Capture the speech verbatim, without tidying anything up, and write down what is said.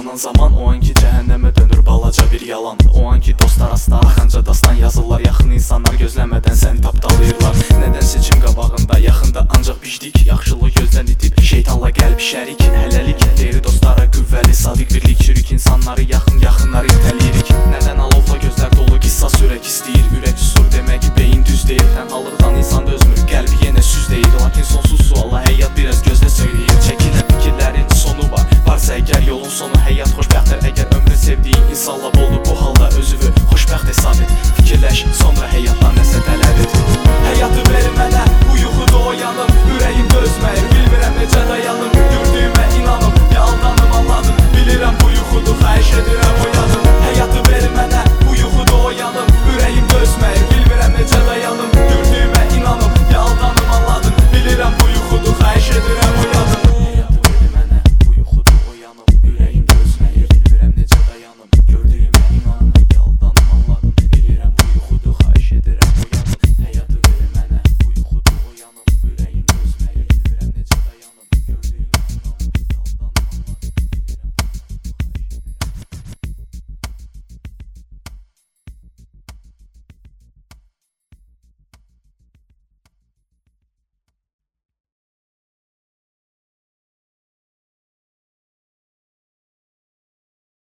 sanan zaman, o anki cəhənnəmə dönür balaca bir yalan. O anki dostlar asta axanca dastan yazırlar, yaxın insanlar gözləmədən səni tapdalayırlar. Nədən seçim qabağında, yaxında ancaq bişdik, yaxşılığı gözdən itib, şeytanla qəlb şərik. Hələlik deyir dostlara qüvvəli, sadiq birlik, çürük insanları yaxın